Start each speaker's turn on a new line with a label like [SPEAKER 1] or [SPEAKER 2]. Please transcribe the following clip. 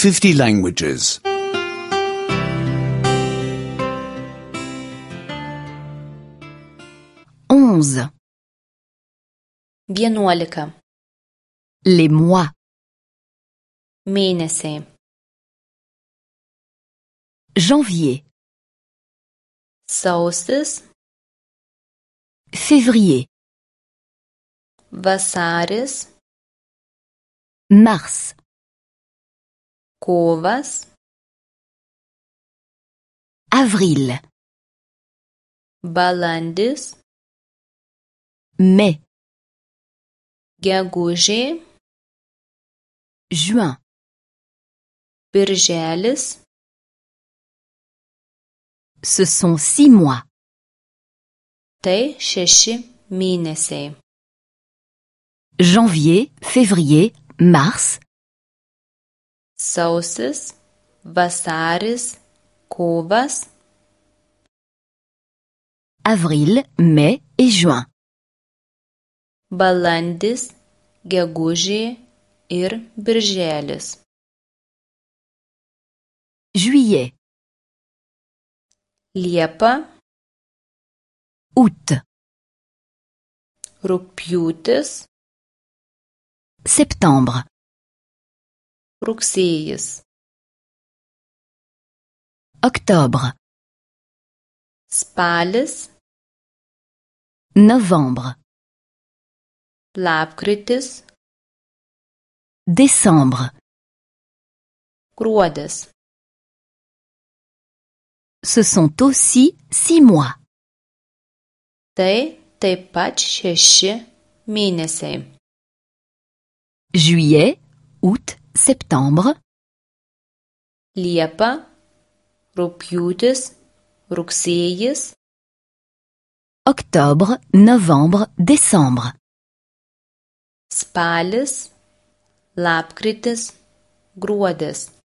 [SPEAKER 1] 50 languages.
[SPEAKER 2] 11.
[SPEAKER 3] 11.
[SPEAKER 2] Les mois.
[SPEAKER 3] Mėnesiai.
[SPEAKER 2] Janvier,
[SPEAKER 3] Sausis,
[SPEAKER 2] février,
[SPEAKER 3] vasaris,
[SPEAKER 2] mars,
[SPEAKER 3] kovas,
[SPEAKER 2] avril,
[SPEAKER 3] balandis,
[SPEAKER 2] mai,
[SPEAKER 3] gegužė,
[SPEAKER 2] juin,
[SPEAKER 3] birželis.
[SPEAKER 2] ce sont 6 mois.
[SPEAKER 3] Tai 6 mėnesiai.
[SPEAKER 2] Janvier, février, mars,
[SPEAKER 3] Sausis, vasaris, kovas,
[SPEAKER 2] avril, mai et juin.
[SPEAKER 3] balandis, gegužė ir birželis.
[SPEAKER 2] Juillet,
[SPEAKER 3] Liepa,
[SPEAKER 2] août,
[SPEAKER 3] rugpjūtis,
[SPEAKER 2] septembre,
[SPEAKER 3] rugsėjis,
[SPEAKER 2] octobre,
[SPEAKER 3] spalis,
[SPEAKER 2] novembre,
[SPEAKER 3] lapkritis,
[SPEAKER 2] décembre.
[SPEAKER 3] gruodis.
[SPEAKER 2] Ce sont aussi 6 mois.
[SPEAKER 3] Tai taip pat 6 mėnesiai.
[SPEAKER 2] Juillet, août, septembre,
[SPEAKER 3] Liepa, rugpjūtis, rugsėjis,
[SPEAKER 2] octobre, novembre, décembre.
[SPEAKER 3] spalis, lapkritis, gruodis.